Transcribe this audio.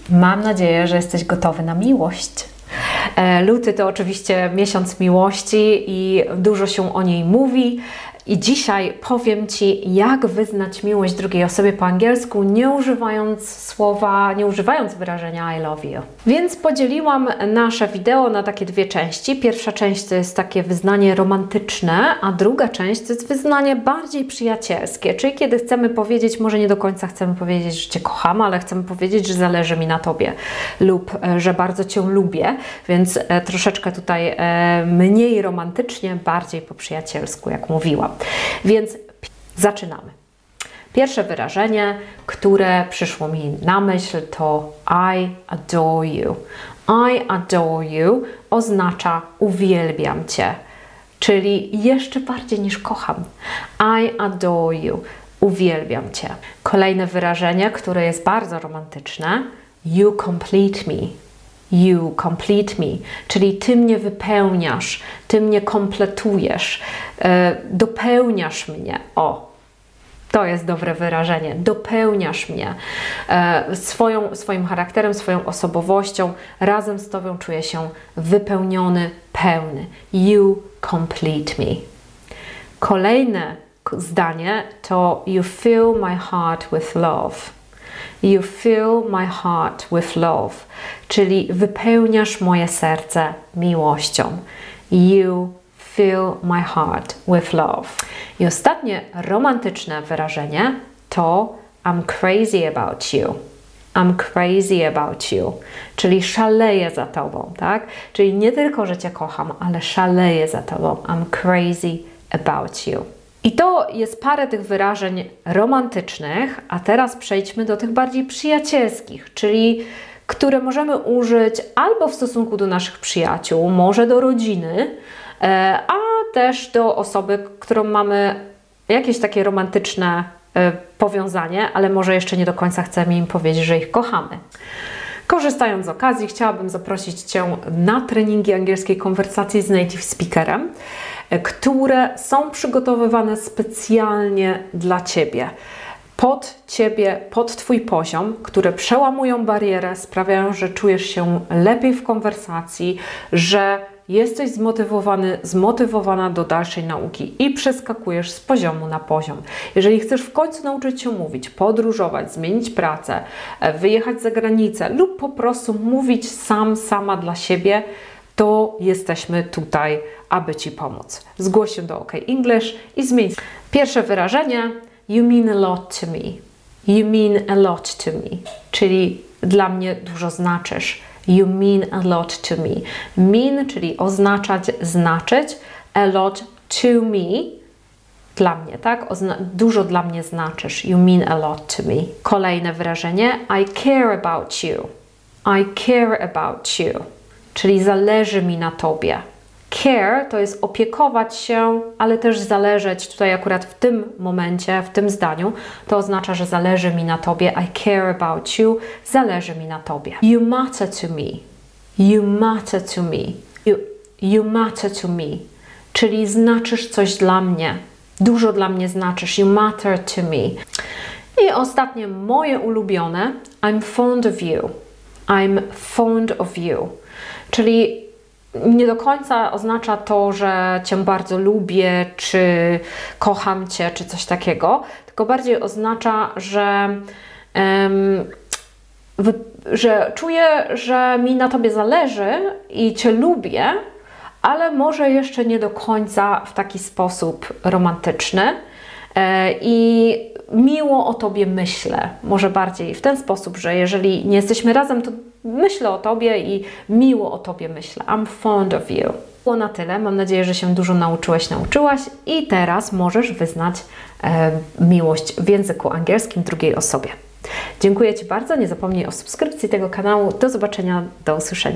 Mam nadzieję, że jesteś gotowy na miłość. Luty to oczywiście miesiąc miłości i dużo się o niej mówi. I dzisiaj powiem Ci, jak wyznać miłość drugiej osobie po angielsku, nie używając wyrażenia I love you. Więc podzieliłam nasze wideo na takie dwie części. Pierwsza część to jest takie wyznanie romantyczne, a druga część to jest wyznanie bardziej przyjacielskie, czyli kiedy chcemy powiedzieć, może nie do końca chcemy powiedzieć, że Cię kocham, ale chcemy powiedzieć, że zależy mi na Tobie lub że bardzo Cię lubię, więc troszeczkę tutaj mniej romantycznie, bardziej po przyjacielsku, jak mówiłam. Więc zaczynamy. Pierwsze wyrażenie, które przyszło mi na myśl, to I adore you. I adore you oznacza uwielbiam Cię, czyli jeszcze bardziej niż kocham. I adore you. Uwielbiam Cię. Kolejne wyrażenie, które jest bardzo romantyczne, you complete me. You complete me, czyli Ty mnie wypełniasz, Ty mnie kompletujesz, dopełniasz mnie. O, to jest dobre wyrażenie. Dopełniasz mnie swoim charakterem, swoją osobowością. Razem z Tobą czuję się wypełniony, pełny. You complete me. Kolejne zdanie to you fill my heart with love. You fill my heart with love, czyli wypełniasz moje serce miłością. You fill my heart with love. I ostatnie romantyczne wyrażenie to I'm crazy about you. I'm crazy about you, czyli szaleję za Tobą, tak? Czyli nie tylko, że Cię kocham, ale szaleję za Tobą. I'm crazy about you. I to jest parę tych wyrażeń romantycznych, a teraz przejdźmy do tych bardziej przyjacielskich, czyli które możemy użyć albo w stosunku do naszych przyjaciół, może do rodziny, a też do osoby, którą mamy jakieś takie romantyczne powiązanie, ale może jeszcze nie do końca chcemy im powiedzieć, że ich kochamy. Korzystając z okazji, chciałabym zaprosić Cię na treningi angielskiej konwersacji z native speakerem, które są przygotowywane specjalnie dla Ciebie, pod Twój poziom, które przełamują barierę, sprawiają, że czujesz się lepiej w konwersacji, że jesteś zmotywowana do dalszej nauki i przeskakujesz z poziomu na poziom. Jeżeli chcesz w końcu nauczyć się mówić, podróżować, zmienić pracę, wyjechać za granicę lub po prostu mówić sama dla siebie, to jesteśmy tutaj, aby Ci pomóc. Zgłoś się do OK English i zmień. Pierwsze wyrażenie, you mean a lot to me. You mean a lot to me, czyli dla mnie dużo znaczysz. You mean a lot to me. Mean, czyli oznaczać, znaczyć. A lot to me, dla mnie, tak? Dużo dla mnie znaczysz. You mean a lot to me. Kolejne wyrażenie, I care about you. I care about you, czyli zależy mi na Tobie. Care to jest opiekować się, ale też zależeć. Tutaj akurat w tym momencie, w tym zdaniu, to oznacza, że zależy mi na Tobie. I care about you. Zależy mi na Tobie. You matter to me. You matter to me. You matter to me. Czyli znaczysz coś dla mnie. Dużo dla mnie znaczysz. You matter to me. I ostatnie, moje ulubione. I'm fond of you. I'm fond of you. Czyli nie do końca oznacza to, że Cię bardzo lubię, czy kocham Cię, czy coś takiego, tylko bardziej oznacza, że czuję, że mi na Tobie zależy i Cię lubię, ale może jeszcze nie do końca w taki sposób romantyczny i miło o Tobie myślę. Może bardziej w ten sposób, że jeżeli nie jesteśmy razem, to myślę o Tobie i miło o Tobie myślę. I'm fond of you. Było na tyle. Mam nadzieję, że się dużo nauczyłaś i teraz możesz wyznać miłość w języku angielskim drugiej osobie. Dziękuję Ci bardzo. Nie zapomnij o subskrypcji tego kanału. Do zobaczenia, do usłyszenia.